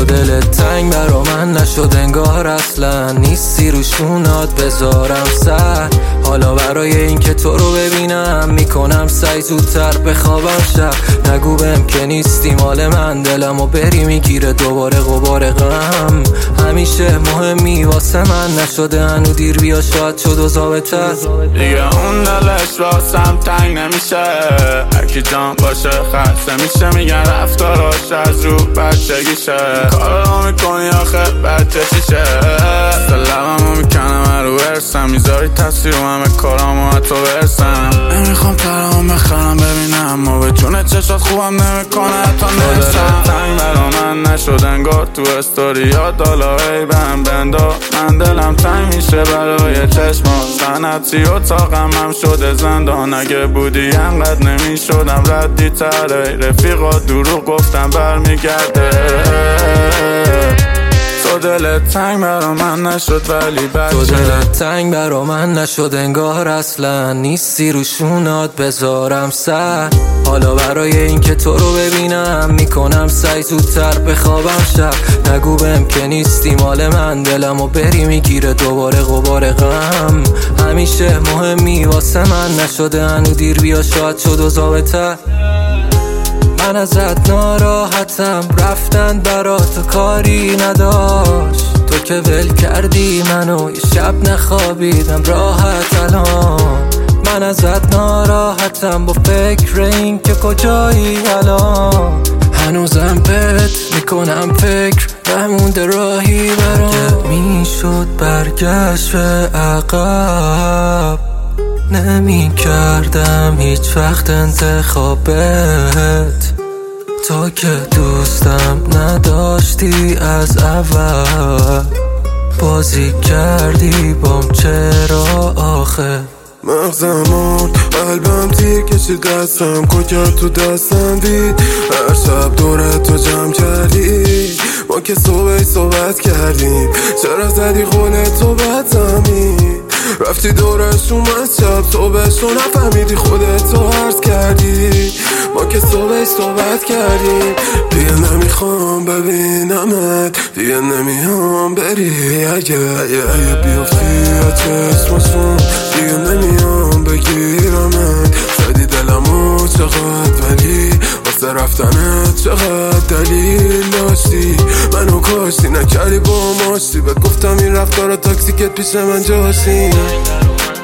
دلت تنگ برا من نشد انگار اصلا نیستی روشونات بذارم سر. حالا برای این که تو رو ببینم میکنم سعی زودتر بخوابم شب. نگو بهم که نیستی مال من دلمو بری میگیره دوباره غبار غم. همیشه مهمی واسه من نشده هنو دیر بیا شاید شد و ضابطه دیگه اون دلش واسم تنگ نمیشه. هرکی جان باشه خسته میشه میگن رفتاراش از رو بچگیشه. کارا میکنی آخه بچه چیشه. لبمو میکنم رو برسم میذاری تصویر و همه کارامو حتی برسم. نمیخوام ترام بخرم ببینم ما به جون چشات خوبم نمیکنه حتی نرسم. تنگ برا من نشد انگار تو استوریا دالایی بهم بندا. من دلم تنگ میشه برای چشما سنتی اتاقم هم شده زندان. اگه بودی انقدر نمیشدم ردی تره. رفیقا دروغ گفتم برمیگرده. تو دلت تنگ برا من نشد ولی بچه تو دلت تنگ برا من نشد انگار اصلا نیستی روشونات بذارم سر. حالا برای این که تو رو ببینم میکنم سعی زودتر بخوابم شب. نگو بهم که نیستی مال من دلمو بری میگیره دوباره غبار غم. همیشه مهمی واسه من نشده هنو دیر بیا شاید شد و ضابطه. من ازت ناراحتم رفتن برا تو کاری نداشت. تو که ول کردی منو یه شب نخوابیدم راحت الان. من ازت ناراحتم با فکر این که کجایی الان. هنوزم بهت میکنم فکر نمونده راهی برام. که میشد برگشت به عقب نمی کردم هیچ وقت انتخابت. تو که دوستم نداشتی از اول بازی کردی بام چرا آخه. مغزمون قلبم تیر کشید دستم کوکر تو دستم دید. هر شب دورت تو جمع کردی ما که صحبت کردیم. چرا زدی قول تو بد زمین رفتی دورش اومد شب صبحش رو نفهمیدی خودت تو عرض کردی. ما که صحبت کردیم. دیگه نمیخوام ببینمت دیگه نمیام بری. اگه بیافتی از چشماشون دیگه نمیام بگیرمت. زدی دلمو چقدر ولی واسه رفتنت چقدر دلیل داشتی. منو کاشتی نکردی با ماشتی. بهت گفتم این رفتارا تاکسیکت پیش من جاشتی.